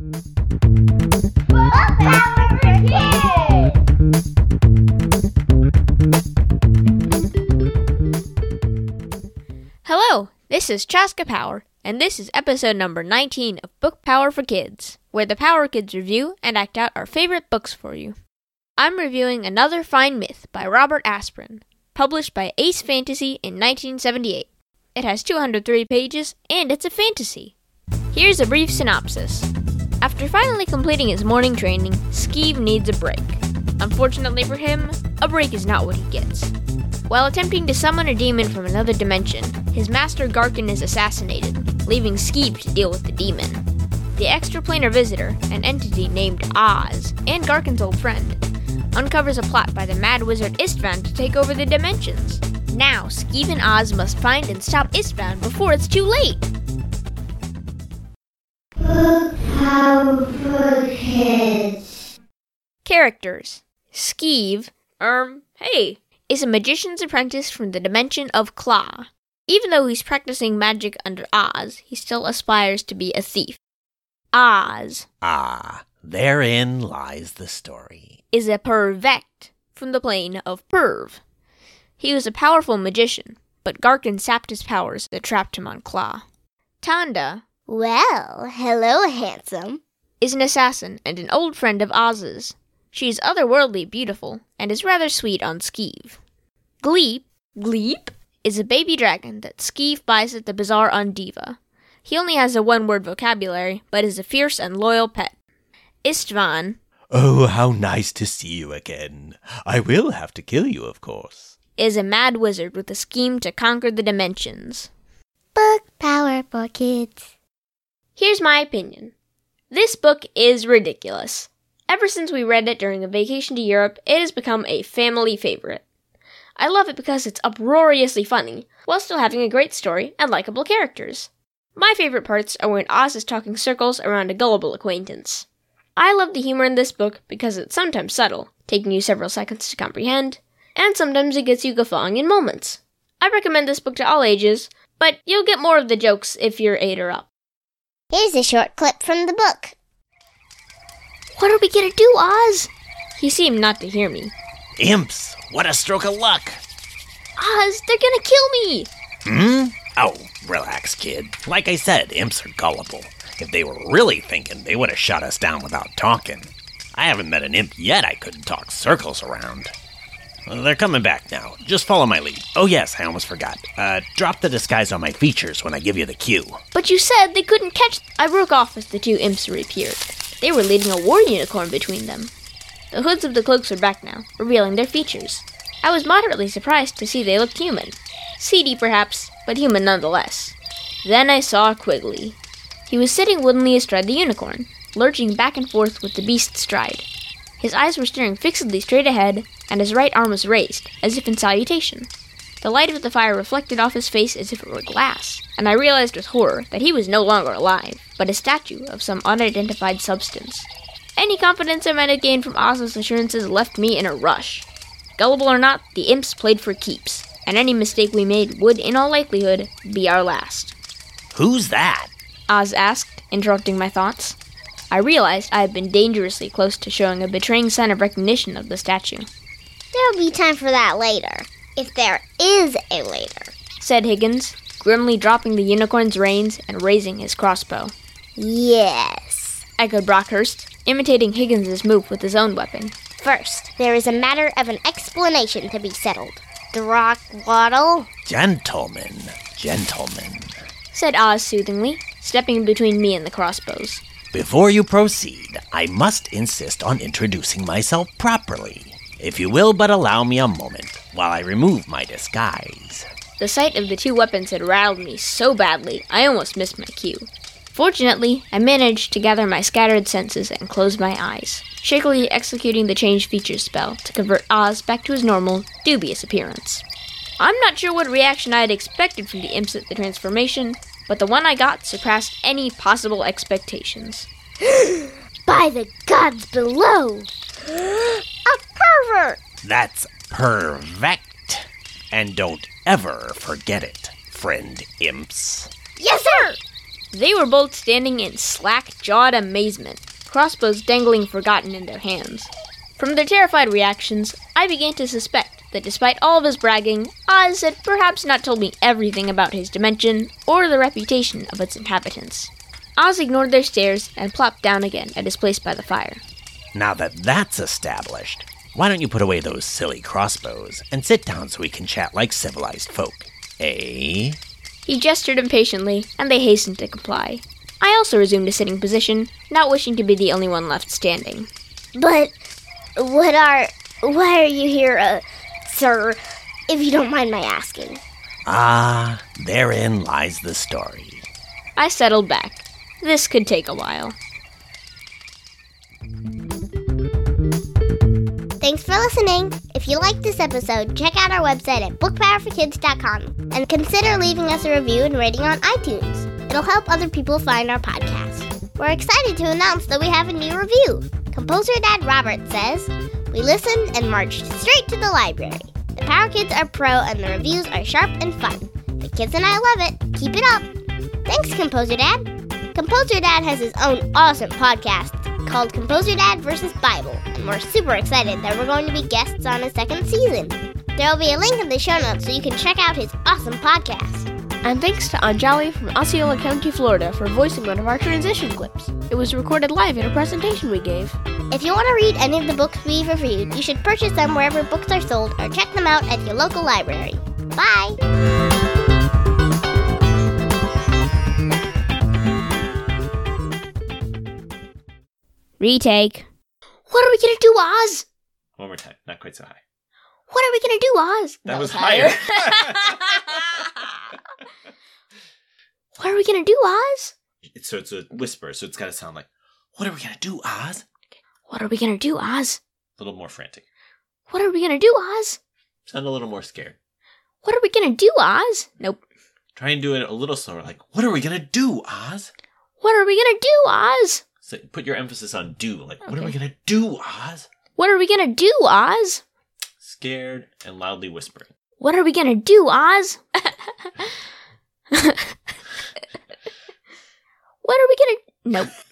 Hello, this is Chaska Power, and this is episode number 19 of Book Power for Kids, where the Power Kids review and act out our favorite books for you. I'm reviewing Another Fine Myth by Robert Asprin, published by Ace Fantasy in 1978. It has 203 pages, and it's a fantasy. Here's a brief synopsis. After finally completing his morning training, Skeeve needs a break. Unfortunately for him, a break is not what he gets. While attempting to summon a demon from another dimension, his master Garkin is assassinated, leaving Skeeve to deal with the demon. The extraplanar visitor, an entity named Oz, and Garkin's old friend, uncovers a plot by the mad wizard Istvan to take over the dimensions. Now, Skeeve and Oz must find and stop Istvan before it's too late. Book Power for Kids. Characters. Skeeve, is a magician's apprentice from the dimension of Claw. Even though he's practicing magic under Oz, he still aspires to be a thief. Oz. Therein lies the story. Is a Pervect from the plane of Perv. He was a powerful magician, but Garkin sapped his powers that trapped him on Claw. Tanda. Well, hello, handsome. Is an assassin and an old friend of Oz's. She is otherworldly beautiful and is rather sweet on Skeeve. Gleep is a baby dragon that Skeeve buys at the bazaar on Diva. He only has a one-word vocabulary, but is a fierce and loyal pet. Istvan. Oh, how nice to see you again. I will have to kill you, of course. Is a mad wizard with a scheme to conquer the dimensions. Book Power for Kids. Here's my opinion. This book is ridiculous. Ever since we read it during a vacation to Europe, it has become a family favorite. I love it because it's uproariously funny, while still having a great story and likable characters. My favorite parts are when Oz is talking circles around a gullible acquaintance. I love the humor in this book because it's sometimes subtle, taking you several seconds to comprehend, and sometimes it gets you guffawing in moments. I recommend this book to all ages, but you'll get more of the jokes if you're 8 or up. Here's a short clip from the book. What are we gonna do, Oz? He seemed not to hear me. Imps, what a stroke of luck. Oz, they're gonna kill me! Oh, relax, kid. Like I said, imps are gullible. If they were really thinking, they would have shot us down without talking. I haven't met an imp yet I couldn't talk circles around. They're coming back now. Just follow my lead. Oh yes, I almost forgot. Drop the disguise on my features when I give you the cue. But you said they couldn't catch... I broke off as the two imps reappeared. They were leading a war unicorn between them. The hoods of the cloaks are back now, revealing their features. I was moderately surprised to see they looked human. Seedy perhaps, but human nonetheless. Then I saw Quigley. He was sitting woodenly astride the unicorn, lurching back and forth with the beast's stride. His eyes were staring fixedly straight ahead, and his right arm was raised, as if in salutation. The light of the fire reflected off his face as if it were glass, and I realized with horror that he was no longer alive, but a statue of some unidentified substance. Any confidence I might have gained from Oz's assurances left me in a rush. Gullible or not, the imps played for keeps, and any mistake we made would, in all likelihood, be our last. Who's that? Oz asked, interrupting my thoughts. I realized I had been dangerously close to showing a betraying sign of recognition of the statue. There'll be time for that later. If there is a later, said Higgins, grimly dropping the unicorn's reins and raising his crossbow. Yes, echoed Brockhurst, imitating Higgins's move with his own weapon. First, there is a matter of an explanation to be settled. Throckwaddle? Gentlemen, said Oz soothingly, stepping between me and the crossbows. Before you proceed, I must insist on introducing myself properly. If you will but allow me a moment while I remove my disguise. The sight of the two weapons had rattled me so badly, I almost missed my cue. Fortunately, I managed to gather my scattered senses and close my eyes, shakily executing the change features spell to convert Oz back to his normal, dubious appearance. I'm not sure what reaction I had expected from the imps at the transformation, but the one I got surpassed any possible expectations. By the gods below! A pervert! That's Pervect. And don't ever forget it, friend imps. Yes, sir! They were both standing in slack-jawed amazement, crossbows dangling forgotten in their hands. From their terrified reactions, I began to suspect that despite all of his bragging, Oz had perhaps not told me everything about his dimension or the reputation of its inhabitants. Oz ignored their stares and plopped down again at his place by the fire. Now that that's established, why don't you put away those silly crossbows and sit down so we can chat like civilized folk, eh? He gestured impatiently, and they hastened to comply. I also resumed a sitting position, not wishing to be the only one left standing. But why are you here, sir, if you don't mind my asking? Ah, therein lies the story. I settled back. This could take a while. Thanks for listening. If you liked this episode, check out our website at bookpowerforkids.com and consider leaving us a review and rating on iTunes. It'll help other people find our podcast. We're excited to announce that we have a new review. Composer Dad Robert says, "We listened and marched straight to the library. The Power Kids are pro and the reviews are sharp and fun. The kids and I love it. Keep it up." Thanks, Composer Dad. Composer Dad has his own awesome podcast called Composer Dad vs. Bible, and we're super excited that we're going to be guests on his second season. There will be a link in the show notes so you can check out his awesome podcast. And thanks to Anjali from Osceola County, Florida for voicing one of our transition clips. It was recorded live in a presentation we gave. If you want to read any of the books we've reviewed, you should purchase them wherever books are sold or check them out at your local library. Bye! Retake. What are we gonna do, Oz? One more time, not quite so high. What are we gonna do, Oz? That was higher. What are we gonna do, Oz? So it's a whisper, so it's got to sound like, "What are we gonna do, Oz?" What are we gonna do, Oz? A little more frantic. What are we gonna do, Oz? Sound a little more scared. What are we gonna do, Oz? Nope. Try and do it a little slower, like, "What are we gonna do, Oz?" What are we gonna do, Oz? So put your emphasis on "do," like, "What are we Okay. gonna do, Oz?" What are we gonna do, Oz? Scared and loudly whispering. What are we gonna do, Oz? What are we gonna... Nope.